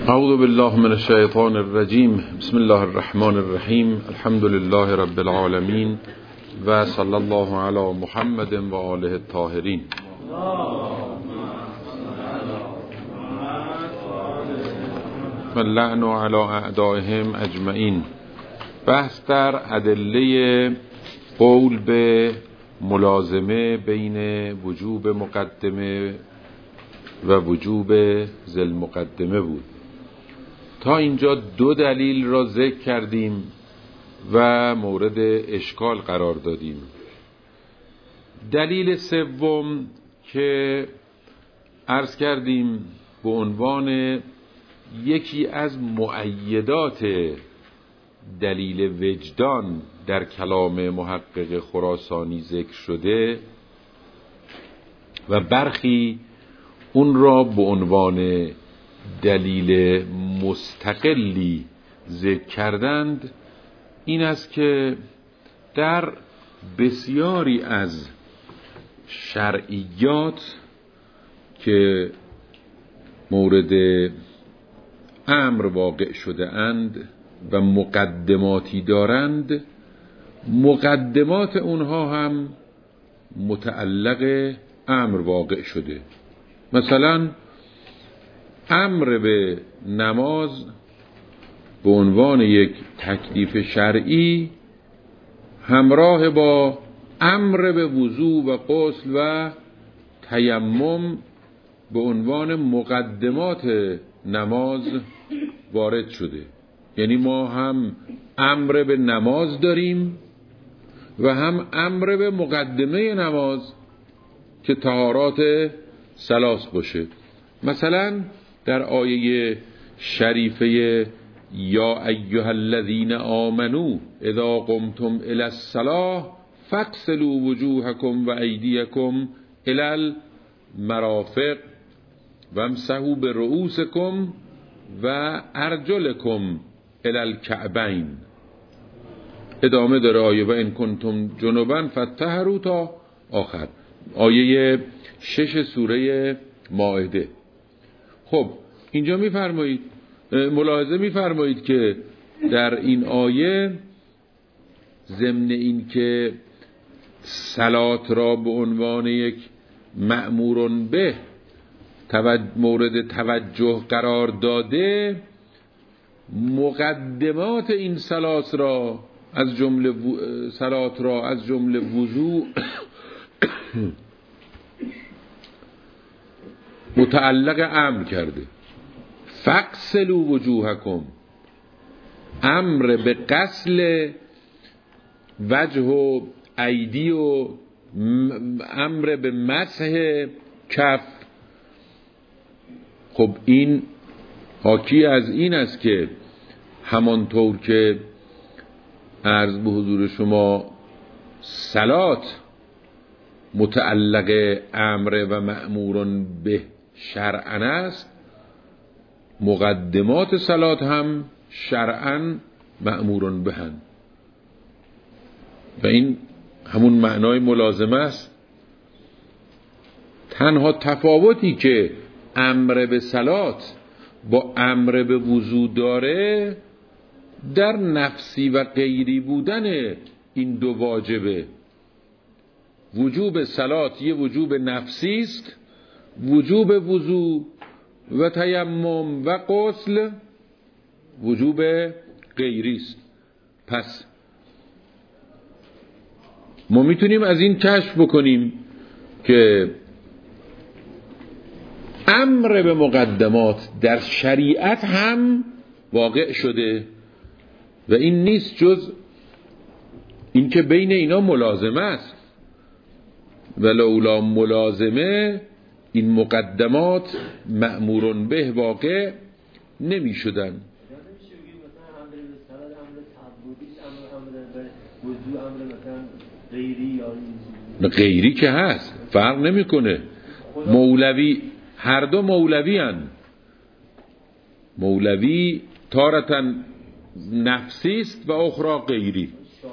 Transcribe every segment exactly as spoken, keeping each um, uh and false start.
اعوذ بالله من الشیطان الرجیم. بسم الله الرحمن الرحیم. الحمد لله رب العالمین و صلی الله علی محمد و آله الطاهرین. و اللعن علی اعدائهم اجمعین. بحث در ادله قول به ملازمه بین وجوب مقدمه و وجوب ذل مقدمه بود. تا اینجا دو دلیل را ذکر کردیم و مورد اشکال قرار دادیم. دلیل سوم که عرض کردیم به عنوان یکی از مؤیدات دلیل وجدان در کلام محقق خراسانی ذکر شده و برخی اون را به عنوان دلیل مستقلی ذکر کردند، این است که در بسیاری از شرعیات که مورد امر واقع شده اند و مقدماتی دارند، مقدمات اونها هم متعلق امر واقع شده. مثلا امر به نماز به عنوان یک تکلیف شرعی همراه با امر به وضو و غسل و تیمم به عنوان مقدمات نماز وارد شده. یعنی ما هم امر به نماز داریم و هم امر به مقدمه نماز که طهارات ثلاث باشه. مثلا در آیه شریفه یا ایها الذین آمنو اذا قمتم الی الصلاة فاغسلوا وجوهکم و ایدیکم الی المرافق وامسحوا برؤوسکم و ارجلکم الی الکعبین. ادامه داره آیه و ان کنتم جنبا فطهروا تا آخر. آیه شش سوره مائده. خب اینجا میفرمایید، ملاحظه میفرمایید که در این آیه ضمن این که صلات را به عنوان یک مأمورن به مورد توجه قرار داده، مقدمات این صلات را از جمله صلات را از جمله وضو متعلق امر کرده. فاغسلوا وجوهکم، امر به غسل وجه و ایدی و امر به مسح کف. خب این حاکی از این است که همانطور که عرض به حضور شما صلات متعلق امر و مأمورن به شرعن است، مقدمات صلات هم شرعن مأمورن بهن و این همون معنای ملازمه است. تنها تفاوتی که امر به صلات با امر به وضو داره در نفسی و غیری بودن این دو واجبه. وجوب صلات یه وجوب نفسی است، وجوب وضو و تیمم و غسل وجوب غیری است. پس ما میتونیم از این کشف بکنیم که امر به مقدمات در شریعت هم واقع شده و این نیست جز این که بین اینا ملازمه است. ولولا ملازمه این مقدمات مأمورن به واقع نمی شدن. غیری که هست فرق نمی کنه. مولوی، هر دو مولوی هن. مولوی تارتاً نفسی است و اخرى غیری.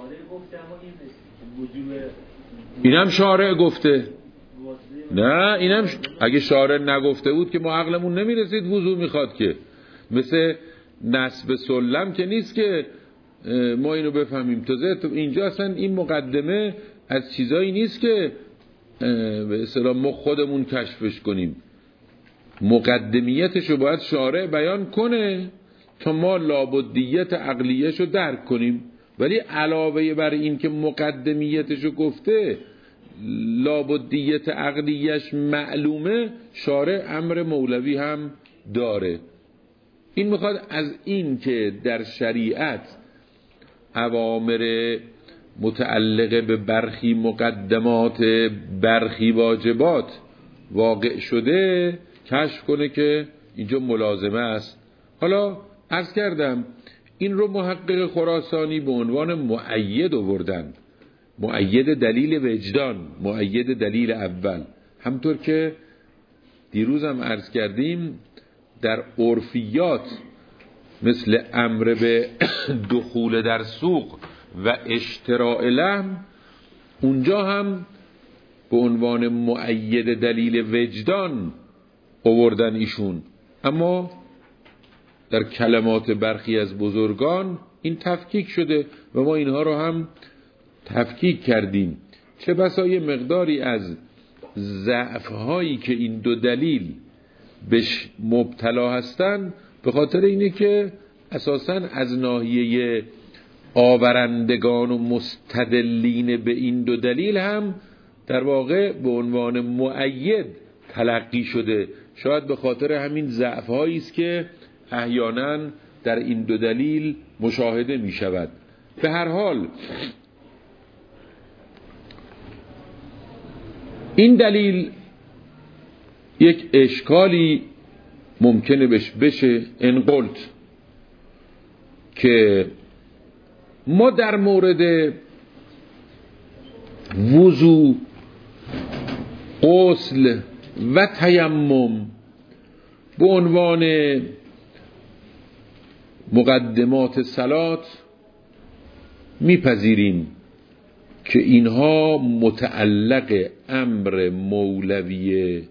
این هم شارع گفته. نه اینم اگه شارع نگفته بود که ما عقلمون نمیرسید وضو میخواد که مثل نصب سلم که نیست که ما اینو بفهمیم. تازه اینجا اصلا این مقدمه از چیزایی نیست که به اصطلاح ما خودمون کشفش کنیم. مقدمیتش رو باید شارع بیان کنه تا ما لابدیت عقلیش رو درک کنیم، ولی علاوه بر این که مقدمیتش رو گفته لابدیت عقلیش معلومه، شارع امر مولوی هم داره. این میخواد از این که در شریعت اوامر متعلقه به برخی مقدمات برخی واجبات واقع شده کشف کنه که اینجا ملازمه است. حالا عرض کردم این رو محقق خراسانی به عنوان مؤید آوردن، مؤید دلیل وجدان، مؤید دلیل اول. همطور که دیروز هم عرض کردیم در عرفیات مثل امر به دخول در سوق و اشتراء لحم، اونجا هم به عنوان مؤید دلیل وجدان آوردن ایشون، اما در کلمات برخی از بزرگان این تفکیک شده و ما اینها رو هم تفکیک کردیم. چه بسا یه مقداری از ضعف‌هایی که این دو دلیل بهش مبتلا هستن به خاطر اینه که اساساً از ناحیه آورندگان و مستدلین به این دو دلیل هم در واقع به عنوان مؤید تلقی شده. شاید به خاطر همین ضعف‌هایی است که احیانا در این دو دلیل مشاهده می شود. به هر حال این دلیل یک اشکالی ممکنه بش بشه ان قلت که ما در مورد وضو، غسل و تیمم به عنوان مقدمات صلات میپذیریم که اینها متعلق امر مولوی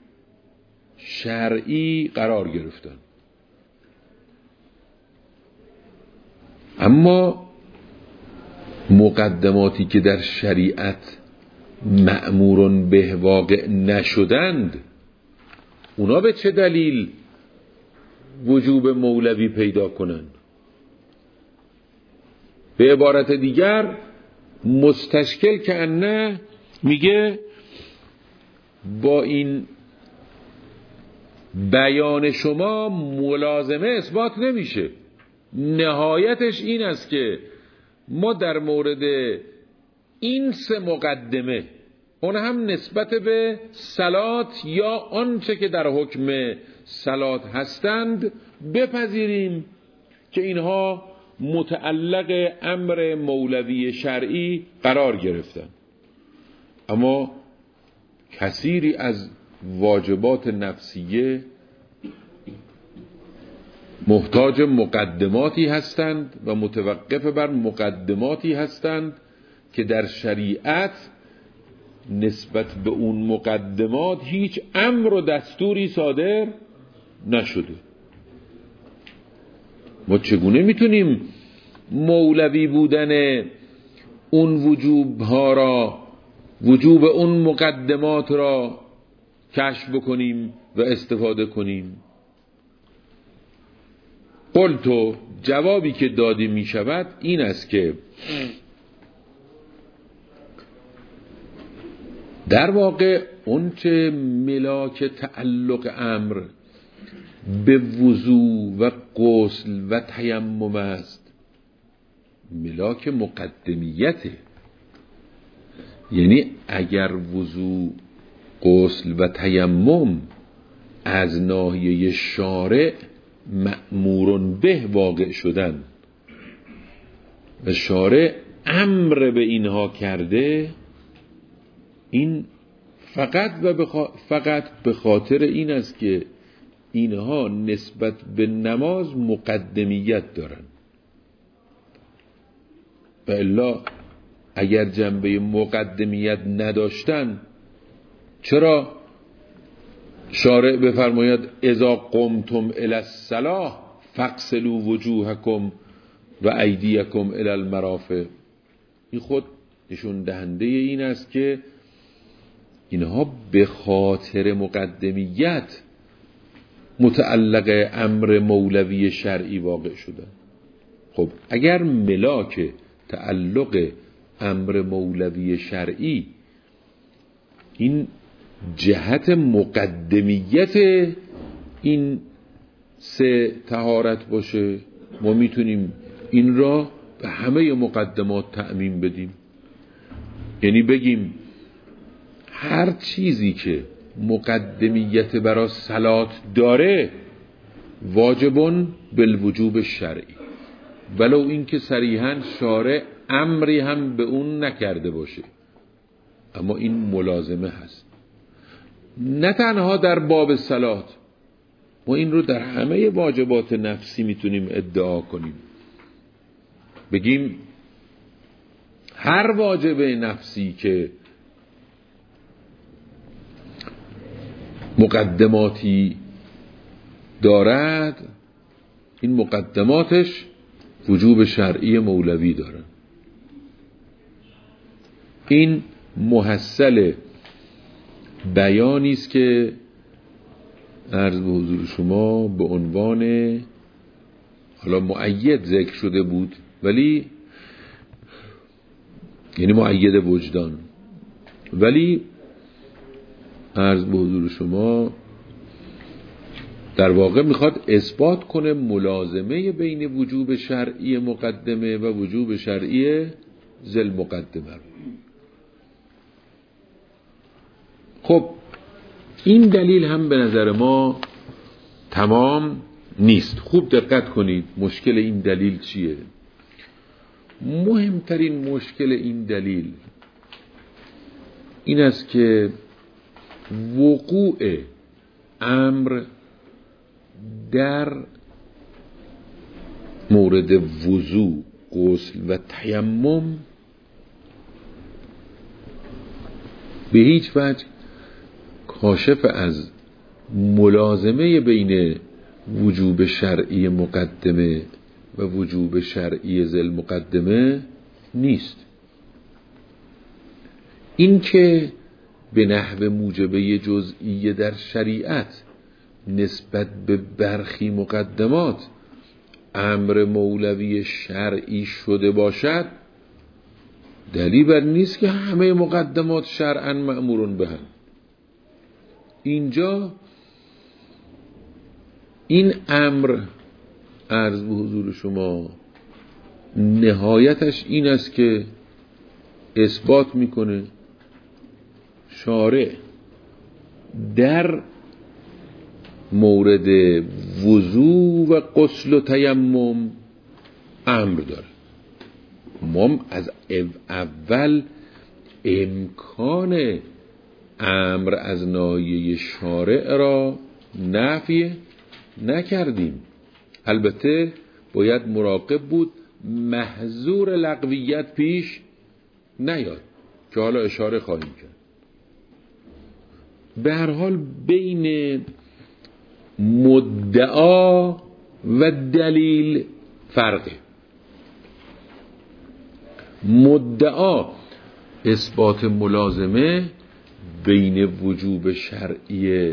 شرعی قرار گرفتن، اما مقدماتی که در شریعت مأمورون به واقع نشدند، اونا به چه دلیل وجوب مولوی پیدا کنند؟ به عبارت دیگر مستشکل که انه میگه با این بیان شما ملازمه اثبات نمیشه. نهایتش این است که ما در مورد این سه مقدمه، اون هم نسبت به صلات یا آنچه که در حکم صلات هستند، بپذیریم که اینها متعلق امر مولوی شرعی قرار گرفتن. اما کثیری از واجبات نفسیه محتاج مقدماتی هستند و متوقف بر مقدماتی هستند که در شریعت نسبت به اون مقدمات هیچ امر و دستوری صادر نشده. ما چگونه میتونیم مولوی بودن اون وجوب ها را، وجوب اون مقدمات را کشف بکنیم و استفاده کنیم؟ قلتو، جوابی که داده می شود این است که در واقع اون چه ملاک تعلق امر به وضو و غسل و تیمم است، ملاک مقدمیته. یعنی اگر وضو، غسل و تیمم از ناحیه شارع مأمورون به واقع شدن و شارع امر به اینها کرده، این فقط و بخ... فقط به خاطر این است که اینها نسبت به نماز مقدمیت دارن. و الا اگر جنبه مقدمیت نداشتن، چرا شارع بفرماید اذا قمتم الی الصلاة فاغسلوا وجوهکم و ایدیکم الی المرافق. این خود نشون دهنده این است که اینها به خاطر مقدمیت متعلق امر مولوی شرعی واقع شدن. خب اگر ملاک تعلق امر مولوی شرعی این جهت مقدمیت این سه طهارت باشه، ما میتونیم این را به همه مقدمات تعمیم بدیم. یعنی بگیم هر چیزی که مقدمیت برای صلات داره واجبون بالوجوب شرعی، ولو این که صریحاً شارع امری هم به اون نکرده باشه، اما این ملازمه هست. نه تنها در باب صلات، ما این رو در همه واجبات نفسی میتونیم ادعا کنیم. بگیم هر واجب نفسی که مقدماتی دارد، این مقدماتش وجوب شرعی مولوی دارن. این محصل بیانی است که عرض به حضور شما به عنوان حالا مؤید ذکر شده بود، ولی یعنی مؤید وجدان، ولی عرض به حضور شما در واقع میخواد اثبات کنه ملازمه بین وجوب شرعی مقدمه و وجوب شرعی ذل مقدمه. خب این دلیل هم به نظر ما تمام نیست. خوب دقت کنید مشکل این دلیل چیه. مهمترین مشکل این دلیل این است که وقوع امر در مورد وضو، غسل و تیمم به هیچ وجه کاشف از ملازمه بین وجوب شرعی مقدمه و وجوب شرعی ذل مقدمه نیست. این که به نحو موجبه جزئی در شریعت نسبت به برخی مقدمات امر مولوی شرعی شده باشد دلیل بر نیست که همه مقدمات شرعاً مأمورون بهن. اینجا این امر عرض به حضور شما نهایتش این است که اثبات میکنه شارع در مورد وضو و غسل و تیمم امر داره. ما از اول امکان امر از ناحیه شارع را نفی نکردیم. البته باید مراقب بود محظور لغویت پیش نیاد که حالا اشاره خواهیم کرد. به هر حال بین مدعا و دلیل فرقه. مدعا اثبات ملازمه بین وجوب شرعی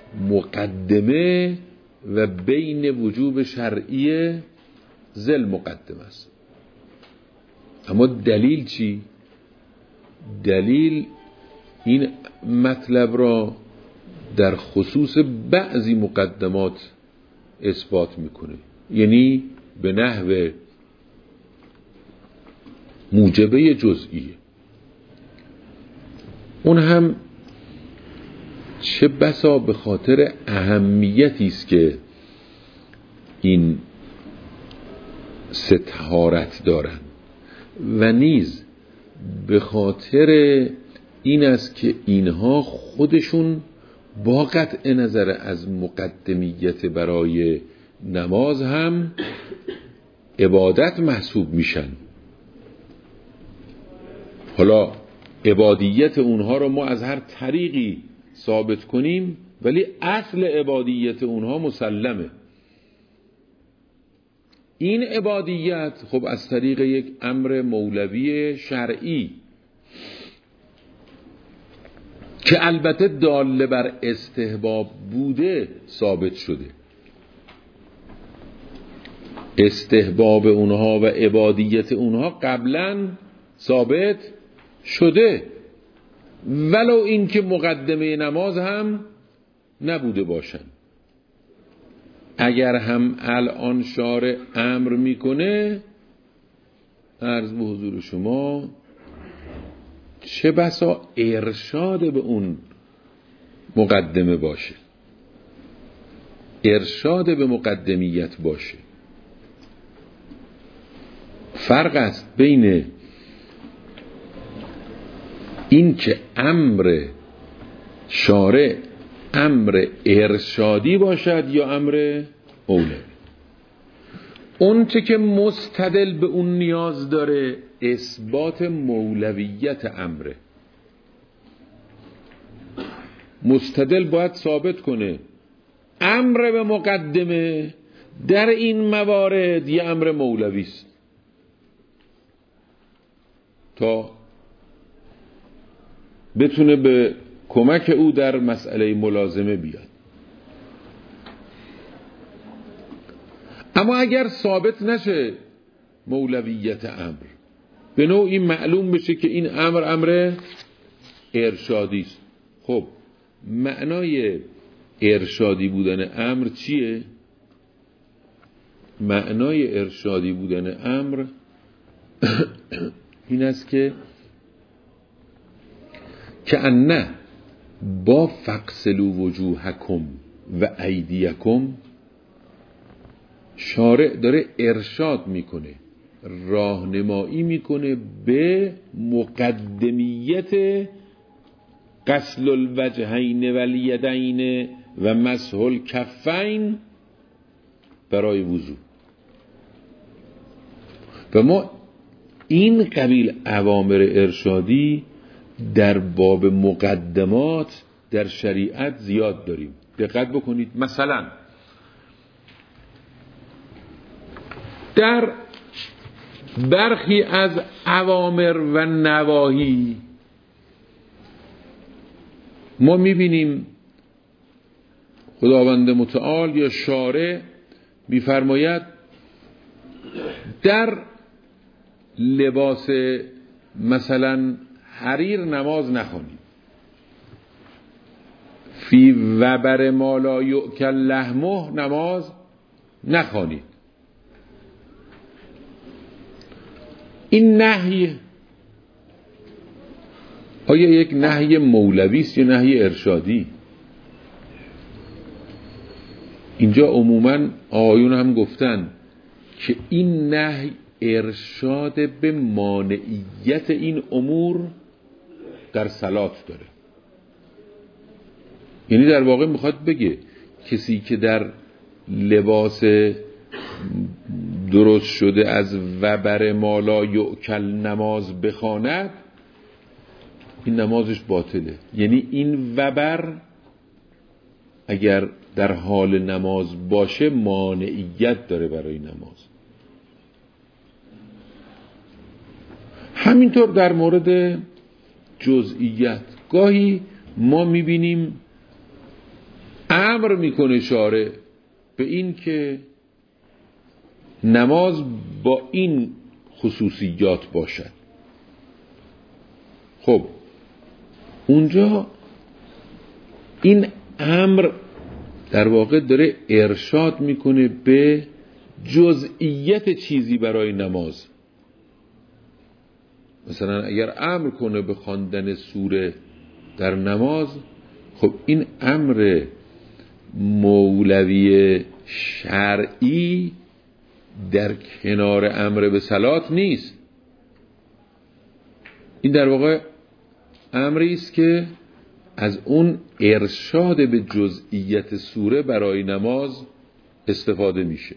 مقدمه و بین وجوب شرعی ذل مقدمه است. اما دلیل چی؟ دلیل این مطلب را در خصوص بعضی مقدمات اثبات میکنه، یعنی به نحو موجبه جزئیه. اون هم چه بسا به خاطر اهمیتی است که این سه طهارت دارن و نیز به خاطر این است که اینها خودشون با قطع نظر از مقدمیت برای نماز هم عبادت محسوب میشن. حالا عبادیت اونها رو ما از هر طریقی ثابت کنیم، ولی اصل عبادیت اونها مسلمه. این عبادیت خب از طریق یک امر مولوی شرعی که البته داله بر استحباب بوده ثابت شده، استحباب اونها و عبادیت اونها قبلا ثابت شده، ولو این که مقدمه نماز هم نبوده باشن. اگر هم الان شارع امر میکنه، عرض به حضور شما، چه بسا ارشاد به اون مقدمه باشه، ارشاد به مقدمیت باشه. فرق است بین این که امر شارع امر ارشادی باشد یا امر مولوی. اون چه که مستدل به اون نیاز داره اثبات مولویت امره. مستدل باید ثابت کنه امر به مقدمه در این موارد یه امر مولوی است تا بتونه به کمک او در مسئله ملازمه بیاد. اما اگر ثابت نشه مولویت امر، به نوعی معلوم بشه که این امر امر ارشادی است، خب معنای ارشادی بودن امر چیه؟ معنای ارشادی بودن امر این است که که انه با فقسلوا وجوهکم و ایدیکم، شارع داره ارشاد میکنه، راهنمایی میکنه به مقدمیت غسل الوجهین و الیدین و مسح الکفین برای وضو. و ما این قبیل اوامر ارشادی در باب مقدمات در شریعت زیاد داریم. دقت بکنید، مثلا در برخی از اوامر و نواهی ما میبینیم خداوند متعال یا شارع میفرماید در لباس مثلا حریر نماز نخوانید، فی وبر ما لا یؤکل لحمه نماز نخوانید. این نهی آیا یک نهی مولوی است یا نهی ارشادی؟ اینجا عموما آیون هم گفتن که این نهی ارشاد به مانعیت این امور در صلات داره. یعنی در واقع میخواد بگه کسی که در لباس درست شده از وبر ما لا یؤکل نماز بخواند، این نمازش باطله. یعنی این وبر اگر در حال نماز باشه مانعیت داره برای نماز. همینطور در مورد جزئیات گاهی ما میبینیم امر میکنه شارع به این که نماز با این خصوصیات باشد. خب اونجا این امر در واقع داره ارشاد میکنه به جزئیت چیزی برای نماز. مثلا اگر امر کنه به خواندن سوره در نماز، خب این امر مولوی شرعی در کنار امر به صلات نیست. این در واقع امری است که از اون ارشاد به جزئیت سوره برای نماز استفاده میشه.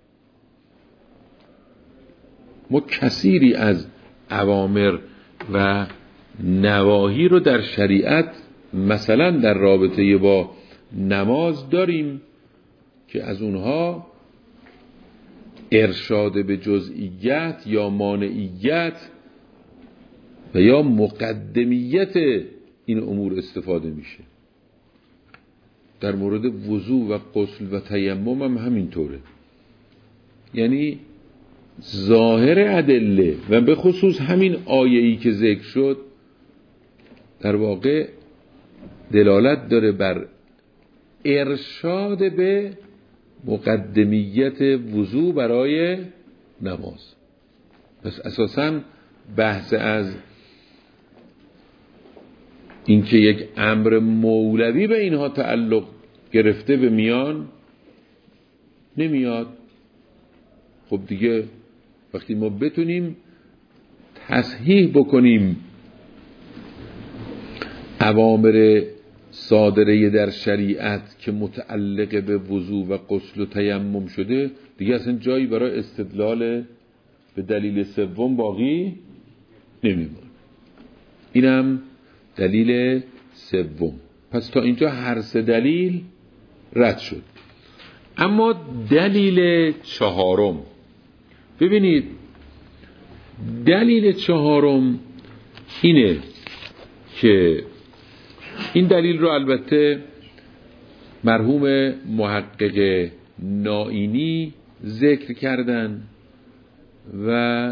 ما کثیری از اوامر و نواهی رو در شریعت مثلا در رابطه با نماز داریم که از اونها ارشاد به جزئیت یا مانعیت و یا مقدمیت این امور استفاده میشه. در مورد وضو و غسل و تیمم هم همینطوره. یعنی ظاهر ادله و به خصوص همین آیه‌ای که ذکر شد در واقع دلالت داره بر ارشاد به مقدمیت وضو برای نماز. پس اساساً بحث از اینکه یک امر مولوی به اینها تعلق گرفته به میان نمیاد. خب دیگه وقتی ما بتونیم تصحیح بکنیم اوامر صادره در شریعت که متعلق به وضو و غسل و تیمم شده، دیگه اصلا جایی برای استدلال به دلیل سوم باقی نمیمونه. اینم دلیل سوم. پس تا اینجا هر سه دلیل رد شد. اما دلیل چهارم، ببینید دلیل چهارم اینه که این دلیل رو البته مرحوم محقق نائینی ذکر کردن و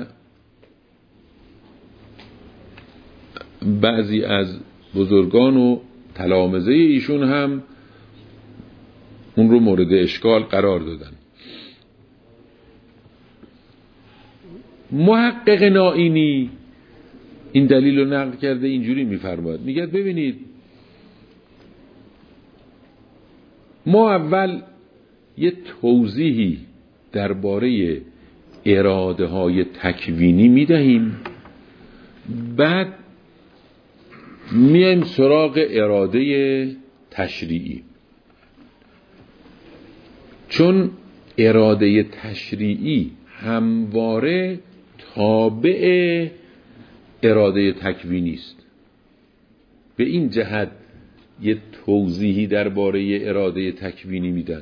بعضی از بزرگان و تلامذه ایشون هم اون رو مورد اشکال قرار دادن. محقق نائینی این دلیل رو نقل کرده، اینجوری میفرماید، میگه ببینید ما اول یه توضیحی درباره اراده های تکوینی میدهیم، بعد میایم سراغ اراده تشریعی. چون اراده تشریعی همواره تابع اراده تکوینی است. به این جهت یه توضیحی درباره اراده تکوینی میدن.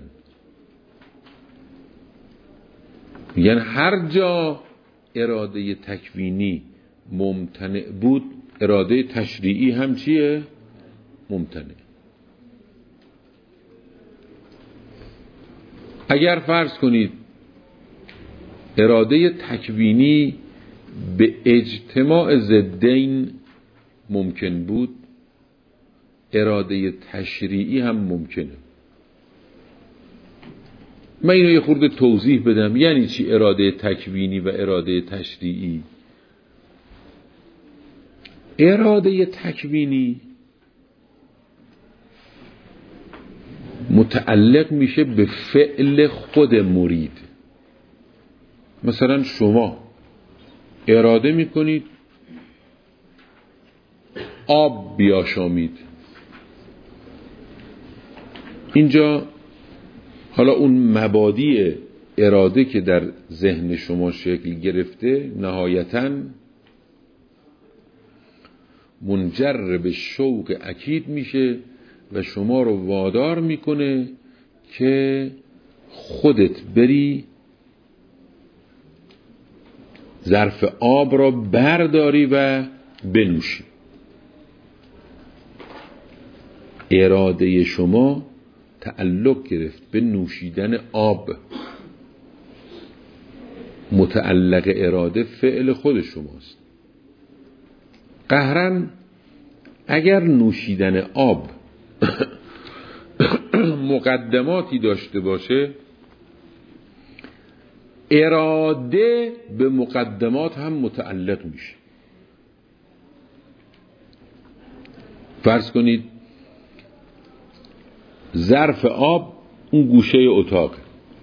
میگن هر جا اراده تکوینی ممتنع بود، اراده تشریعی هم چیه؟ ممتنع. اگر فرض کنید اراده تکوینی به اجتماع ضدین ممکن بود، اراده تشریعی هم ممکنه. من اینو یه خورده توضیح بدم. یعنی چی اراده تکوینی و اراده تشریعی؟ اراده تکوینی متعلق میشه به فعل خود مرید. مثلا شما اراده میکنید آب بیاشامید. اینجا حالا اون مبادی اراده که در ذهن شما شکل گرفته نهایتاً منجر به شوق اکید میشه و شما رو وادار میکنه که خودت بری ظرف آب را برداری و بنوشی. اراده شما تعلق گرفت به نوشیدن آب. متعلق اراده فعل خود شماست. قهرن اگر نوشیدن آب مقدماتی داشته باشه، اراده به مقدمات هم متعلق میشه. فرض کنید ظرف آب اون گوشه اتاق،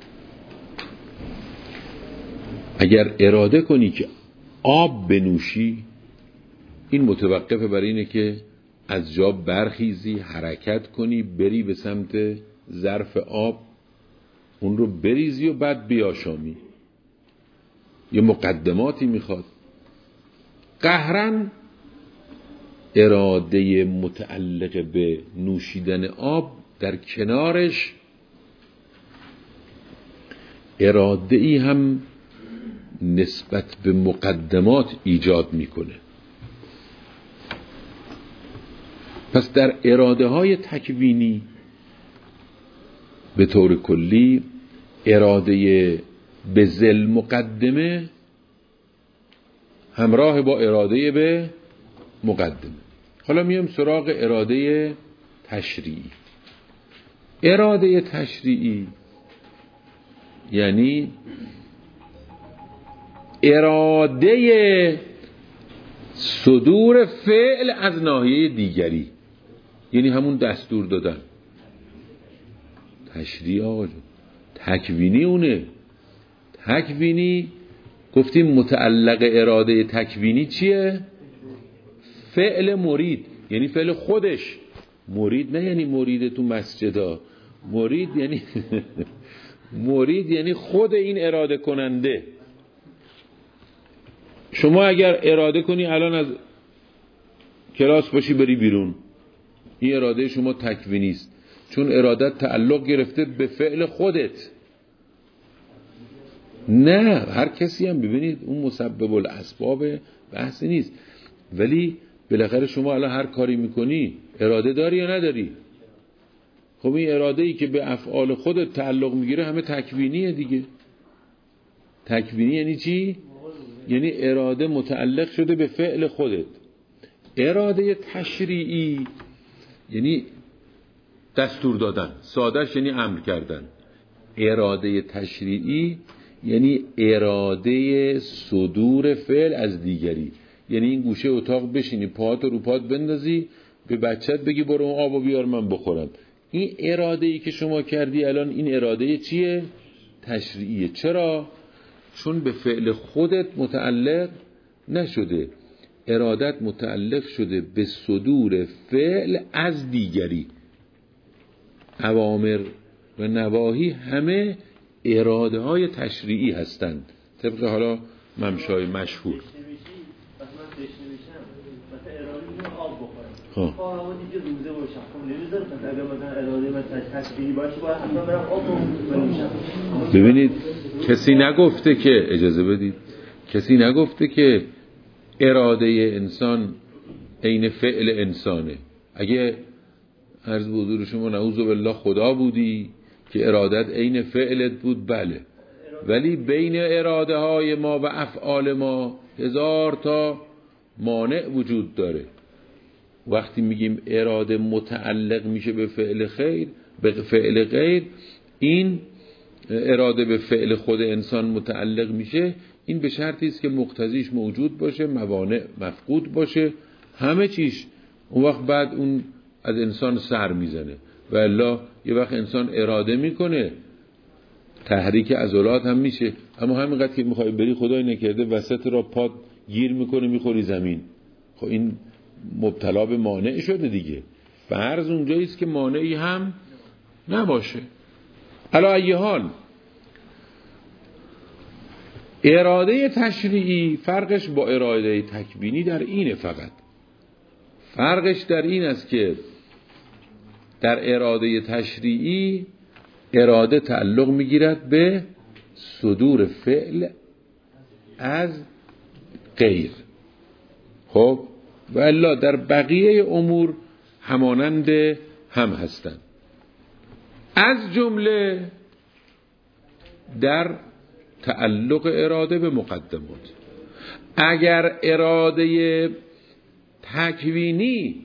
اگر اراده کنی که آب بنوشی، این متوقفه بر اینه که از جا برخیزی، حرکت کنی، بری به سمت ظرف آب، اون رو بریزی و بعد بیاشامی. یه مقدماتی میخواد. قهرن اراده متعلق به نوشیدن آب در کنارش اراده ای هم نسبت به مقدمات ایجاد میکنه. پس در اراده های تکوینی به طور کلی اراده به ذل مقدمه همراه با اراده به مقدمه. حالا میام سراغ اراده تشریعی. اراده تشریعی یعنی اراده صدور فعل از ناحیه دیگری، یعنی همون دستور دادن. تشریع آقا جون تکوینی اونه. تکوینی گفتیم متعلق اراده تکوینی چیه؟ فعل مرید، یعنی فعل خودش. مرید نه یعنی مرید تو مسجدا، مرید یعنی مرید یعنی خود این اراده کننده. شما اگر اراده کنی الان از کلاس باشی بری بیرون، این اراده شما تکوینی است، چون ارادت تعلق گرفته به فعل خودت. نه هر کسی هم ببینید اون مسبب الاسباب بحثی نیست، ولی بالاخره شما الان هر کاری میکنی اراده داری یا نداری؟ خب این اراده ای که به افعال خودت تعلق میگیره همه تکوینیه دیگه. تکوینی یعنی چی؟ یعنی اراده متعلق شده به فعل خودت. اراده تشریعی یعنی دستور دادن، سادهش یعنی امر کردن. اراده تشریعی یعنی اراده صدور فعل از دیگری، یعنی این گوشه اتاق بشینی پاهاتو رو پات بندازی به بچت بگی برو اون آبو بیار من بخورم. این اراده ای که شما کردی الان این اراده چیه؟ تشریعیه. چرا؟ چون به فعل خودت متعلق نشده، ارادت متعلق شده به صدور فعل از دیگری. اوامر و نواهی همه اراده های تشریعی هستند طبق حالا ممشای مشهور. خب ببینید کسی نگفته که اجازه بدید کسی نگفته که اراده انسان عین فعل انسانه. اگه عرض به حضور شما نعوذ بالله خدا بودی که ارادت عین فعلت بود بله، ولی بین اراده های ما و افعال ما هزار تا مانع وجود داره. وقتی میگیم اراده متعلق میشه به فعل خیر به فعل غیر، این اراده به فعل خود انسان متعلق میشه، این به شرطی است که مقتضیش موجود باشه، موانع مفقود باشه، همه چیش. اون وقت بعد اون از انسان سر میزنه. و الا یه وقت انسان اراده میکنه تحریک عضلات هم میشه، اما همینقدر که میخوای بری خدای نکرده وسط را پات گیر میکنه میخوری زمین. خب این مبتلا به مانع شده دیگه. فرض اونجایی است که مانعی هم نباشه. علا ای حال اراده تشریعی فرقش با اراده تکوینی در اینه، فقط فرقش در این است که در اراده تشریعی اراده تعلق میگیرد به صدور فعل از غیر. خب و الا در بقیه امور همانند هم هستند، از جمله در تعلق اراده به مقدمات. اگر اراده تکوینی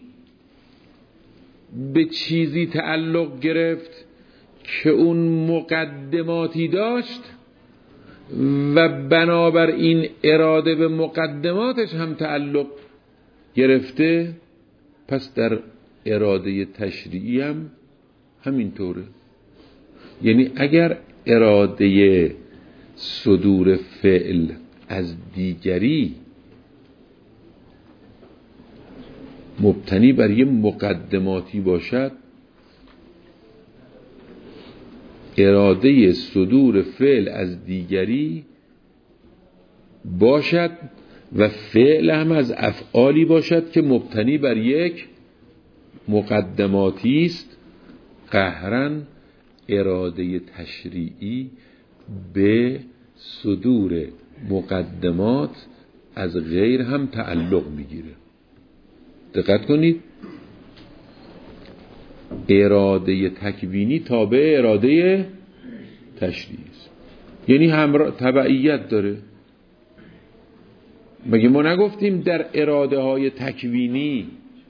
به چیزی تعلق گرفت که اون مقدماتی داشت و بنابراین اراده به مقدماتش هم تعلق گرفته، پس در اراده تشریعی هم همینطوره. یعنی اگر اراده صدور فعل از دیگری مبتنی بر یه مقدماتی باشد، اراده صدور فعل از دیگری باشد و فعل هم از افعالی باشد که مبتنی بر یک مقدماتی است، قهرن اراده تشریعی به صدور مقدمات از غیر هم تعلق میگیره. دقت کنید، اراده تکوینی تابع اراده تشریعی است، یعنی همراه تبعیت داره. مگه ما نگفتیم در اراده های تکوینی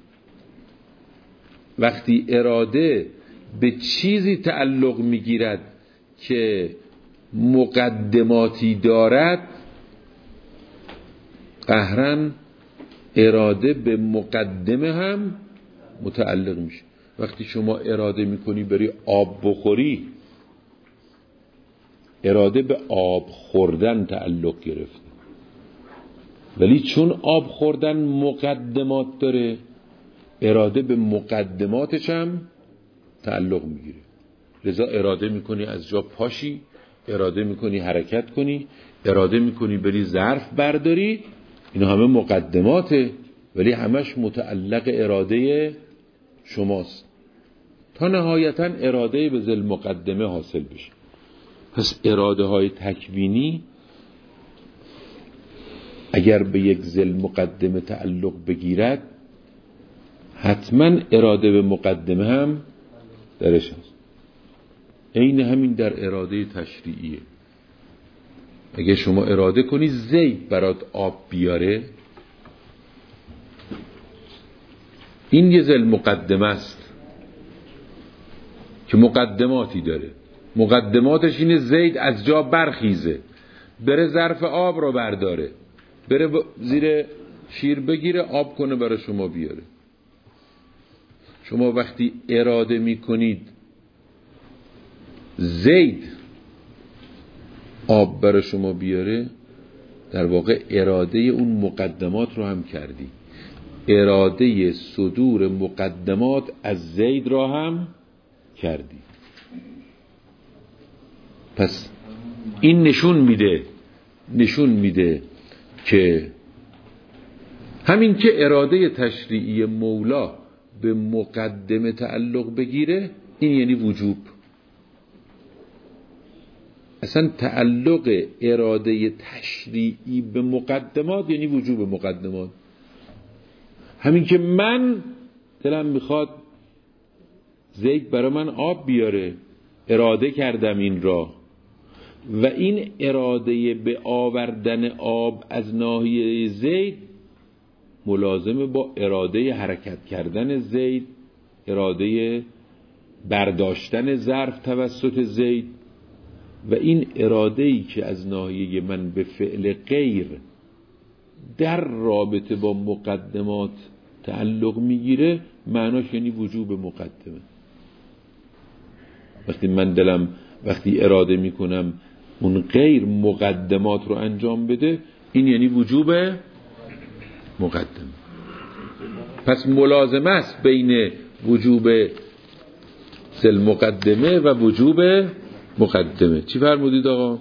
وقتی اراده به چیزی تعلق میگیرد که مقدماتی دارد، قهرن اراده به مقدمه هم متعلق میشه. وقتی شما اراده میکنی بری آب بخوری، اراده به آب خوردن تعلق گرفته، ولی چون آب خوردن مقدمات داره، اراده به مقدماتش هم تعلق میگیره. لذا اراده میکنی از جا پاشی، اراده میکنی حرکت کنی، اراده میکنی بری ظرف برداری، اینا همه مقدماته، ولی همش متعلق اراده شماست تا نهایتا اراده به ذل مقدمه حاصل بشه. پس اراده های تکوینی اگر به یک ذل مقدمه تعلق بگیرد، حتما اراده به مقدمه هم درش هست. این همین در اراده تشریعیه. اگه شما اراده کنی زید برات آب بیاره، این یه ذل مقدمه است که مقدماتی داره. مقدماتش اینه زید از جا برخیزه، بره ظرف آب رو برداره، بره زیر شیر بگیره آب کنه برای شما بیاره. شما وقتی اراده می کنید زید آب برای شما بیاره، در واقع اراده اون مقدمات رو هم کردی. اراده صدور مقدمات از زید را هم کردی. پس این نشون میده نشون میده که همین که اراده تشریعی مولا به مقدمه تعلق بگیره، این یعنی وجوب. اصلا تعلق اراده تشریعی به مقدمات یعنی وجوب مقدمات. همین که من دلم میخواد زید برای من آب بیاره، اراده کردم این را، و این اراده به آوردن آب از ناحیه زید ملازمه با اراده حرکت کردن زید، اراده برداشتن ظرف توسط زید، و این اراده‌ای که از ناحیه من به فعل غیر در رابطه با مقدمات تعلق میگیره، معناش یعنی وجوب مقدمه. وقتی من دلم وقتی اراده میکنم اون غیر مقدمات رو انجام بده، این یعنی وجوب مقدمه. پس ملازمه است بین وجوب ذل مقدمه و وجوب مقدمه. چی فرمودید آقا؟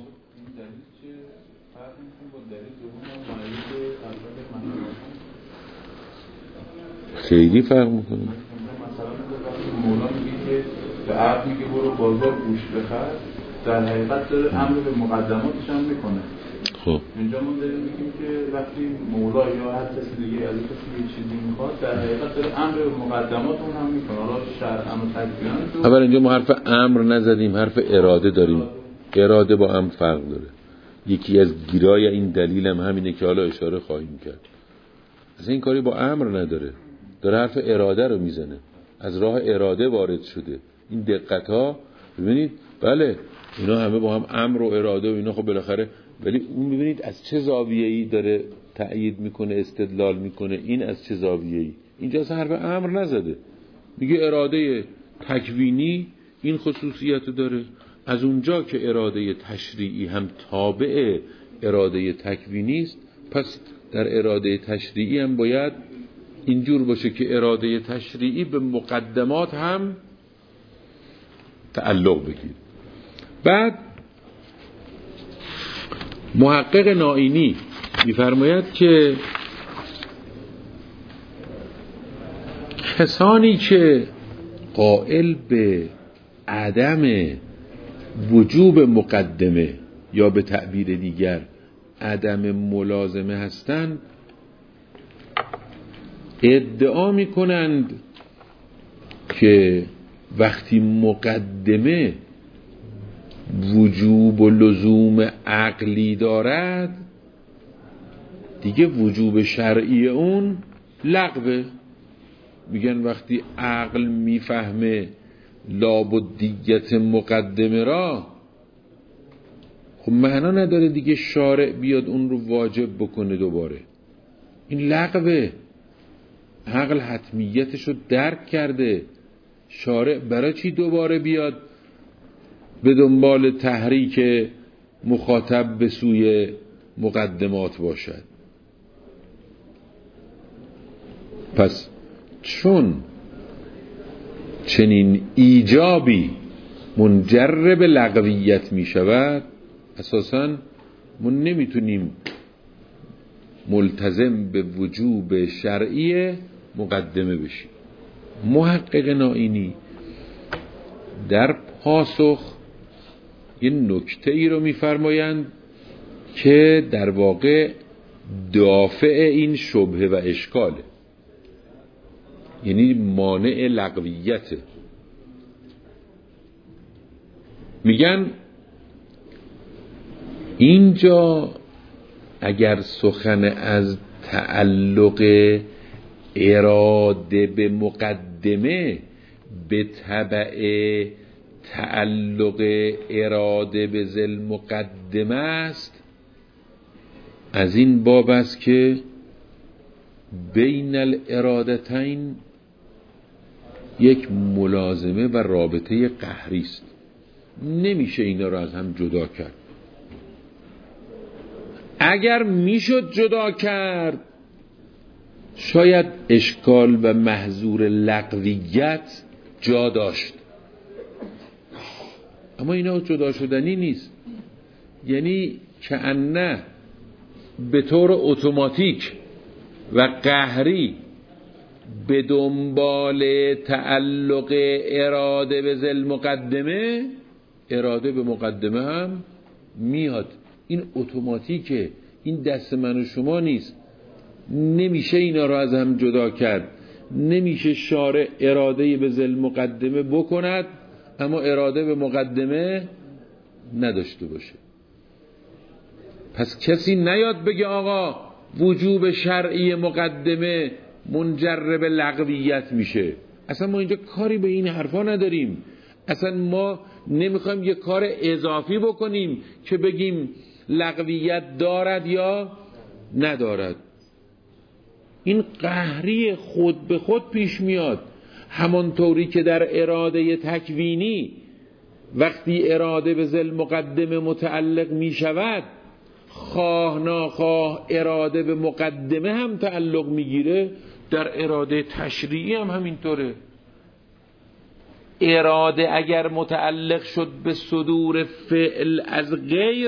خیلی فرق میکنه. مثلا مولا میگه که به عرب میگه برو بازار گوش بخر، در حقیقت داره امر به مقدماتش هم میکنه. خب اینجا ما داریم میگیم که وقتی مولا یا هر کسی دیگه از کسی یه چیزی میخواد، در حقیقت داره امر به مقدمات اون هم میکنه. حالا شرع امر تکوینی تو اول اینجا ما حرف امر نزدیم، حرف اراده داریم. اراده با امر فرق داره. یکی از گیرای این دلیل هم همینه که حالا اشاره خواهیم کرد. از این کاری با امر نداره، داره حرف اراده رو میزنه، از راه اراده وارد شده. این دقت ها ببینید، بله اینا همه با هم امر و اراده و اینا، خب بالاخره، ولی اون ببینید از چه زاویه‌ای داره تأیید میکنه، استدلال میکنه. این از چه زاویه‌ای؟ اینجا اصلا حرف امر نزده، میگه اراده تکوینی این خصوصیت داره. از اونجا که اراده تشریعی هم تابع اراده تکوینی است، پس در اراده تشریعی هم باید اینجور باشه که اراده تشریعی به مقدمات هم تعلق بگیره. بعد محقق نائینی می‌فرماید که کسانی که قائل به عدم وجوب مقدمه یا به تعبیر دیگر عدم ملازمه هستند، ادعا میکنند که وقتی مقدمه وجوب و لزوم عقلی دارد دیگه وجوب شرعی اون لغوه. میگن وقتی عقل میفهمه لابدیت مقدمه را، خب معنا نداره دیگه شارع بیاد اون رو واجب بکنه دوباره. این لغوه. عقل حتمیتش رو درک کرده، شارع برای چی دوباره بیاد به دنبال تحریک مخاطب به سوی مقدمات باشد؟ پس چون چنین ایجابی منجر به لغویت می شود، اساساً ما نمیتونیم ملتزم به وجوب شرعی مقدمه بشیم. محقق نائینی در پاسخ یه نکته ای رو میفرمایند که در واقع دافع این شبهه و اشکاله، یعنی مانع لغویته. میگن اینجا اگر سخن از تعلق اراده به مقدمه به تبع تعلق اراده به ذل مقدمه است، از این باب است که بین الارادتین یک ملازمه و رابطه قهری است، نمیشه اینا رو از هم جدا کرد. اگر میشد جدا کرد شاید اشکال و محظور لغویت جا داشت، اما اینا جدا شدنی نیست. یعنی کأنه به طور اتوماتیک و قهری به دنبال تعلق اراده به ذل مقدمه، اراده به مقدمه هم میاد. این اتوماتیکه، این دست من و شما نیست، نمیشه اینا رو از هم جدا کرد. نمیشه شارع اراده به ذل مقدمه بکند اما اراده به مقدمه نداشته باشه. پس کسی نیاد بگه آقا وجوب شرعی مقدمه منجر به لغویت میشه. اصلا ما اینجا کاری به این حرفا نداریم. اصلا ما نمیخوایم یه کار اضافی بکنیم که بگیم لغویت دارد یا ندارد. این قهری خود به خود پیش میاد، همانطوری که در اراده تکوینی وقتی اراده به ذل مقدمه متعلق می شود، خواه ناخواه اراده به مقدمه هم تعلق می گیره. در اراده تشریعی هم همینطوره. اراده اگر متعلق شد به صدور فعل از غیر،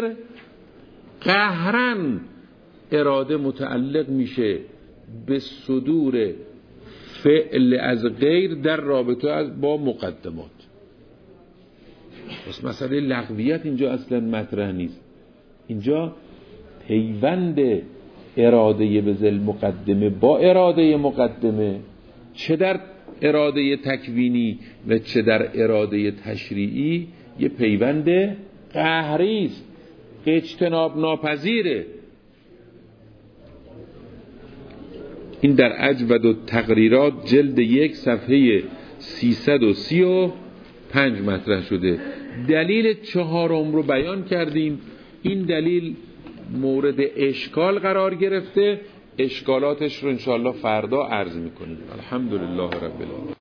قهرن اراده متعلق میشه به صدور فعل از غیر در رابطه با مقدمات. پس مسئله لغویت اینجا اصلا مطرح نیست. اینجا پیوند اراده به ذل مقدمه با اراده مقدمه، چه در اراده تکوینی و چه در اراده تشریعی، یه پیوند قهری است، اجتناب ناپذیره. این در اجود التقریرات جلد یک صفحه سیصد و سی و پنج مطرح شده. دلیل چهارم رو بیان کردیم. این دلیل مورد اشکال قرار گرفته، اشکالاتش رو انشاءالله فردا عرض میکنیم. الحمدلله رب العالمین.